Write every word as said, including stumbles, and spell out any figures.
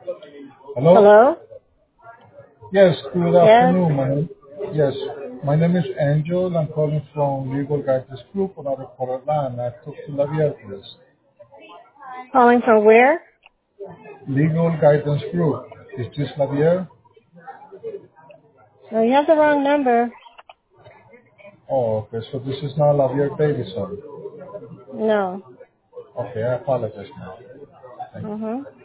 Hello? Hello? Yes, good Yes? afternoon. My name, yes, my name is Angel. I'm calling from Legal Guidance Group on our recorded line. I talk to Lavier, please. Calling from where? Legal Guidance Group. Is this Lavier? No, you have the wrong number. Oh, okay. So this is not Lavier Davison. No. Okay, I apologize now. Thank you. Mm-hmm.